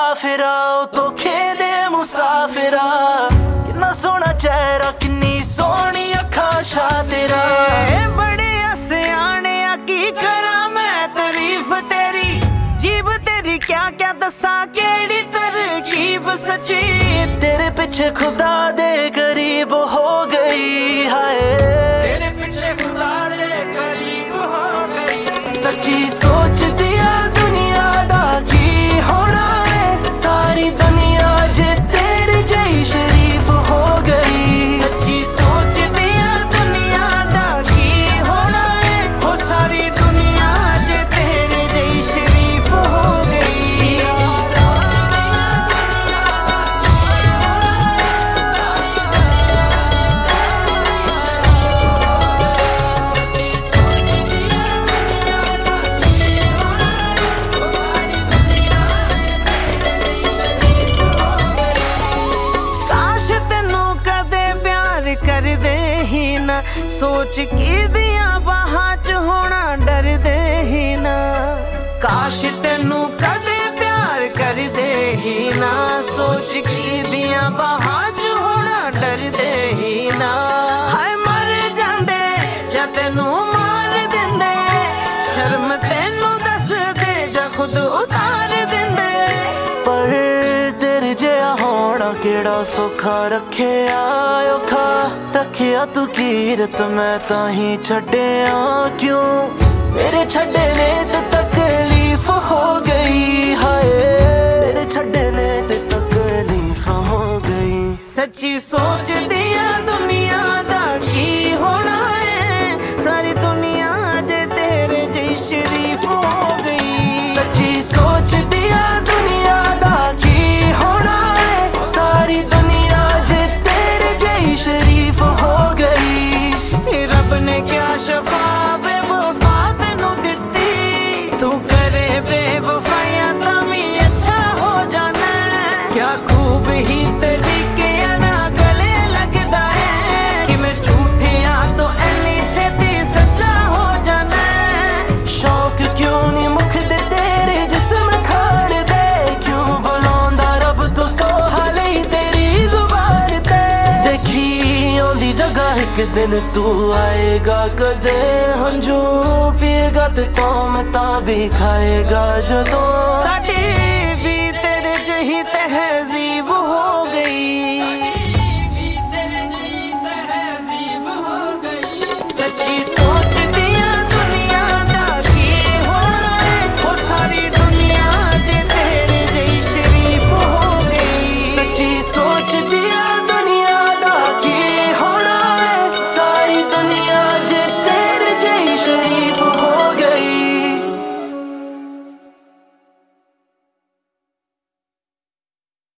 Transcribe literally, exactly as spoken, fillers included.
काफिरा धोखे दे मुसाफिरा किन्ना सोहना चेहरा किन्नी सोहनी अखां शा तेरा बड़े सियाने की करा मैं तारीफ तेरी जीब तेरी क्या क्या दसा केड़ी तरकीब सच्ची तेरे पीछे खुदा दे करीब हो गई हाय तेरे पीछे खुदा दे करीब हो गई सच्ची सोच दिया दुनिया दा की होना है सारी दुनिया जे तेरे जई शरीफ हो गई सच्ची सोच दिया दुनिया दा की होना है हो सारी दुनिया जे तेरे जई शरीफ हो गई कर दे ही ना सोच की दिया बाहां च होना डर दे ही ना काश तेनू कदे प्यार कर दे ही ना सोच की दिया बाहां च होना डर दे ही ना हाय मर जांदे जा तेनू मार दिंदे शर्म तेनू दस दे जा खुद उतार दिंदे पर तेरे जिहा होना केड़ा सौखा रखे औखा रखिया तू कीरत मैं ताही छड्डिया क्यों मेरे छड्डे ने ते तकलीफ हो गई हाय मेरे छड्डे ने ते तकलीफ हो गई सच्ची सोच दिया दुनिया दा की होना है सारी दुनिया जे तेरे जी शरीफ हो गई सच्ची सोच दिया दुनिया दा की होना है सारी दुनिया जे तेरे जई शरीफ हो गई रब ने क्या शफा बेवफा तेनू दित्ती तू करे बेवफाइयां तां अच्छा हो जाना क्या खूब ही तरीके ना गले लगदा है कि मैं झूठिया तो एनी छेती सच्चा हो जाना शौक क्यों नहीं मुख दे तेरे जिस्म खाड़ दे क्यों बुलांदा रब तू सोहा लई तेरी जुबान ते देखी आंदी जगह एक दिन तू आएगा कदे हंझू पिएगा ते कौम तां भी खाएगा जदों साडी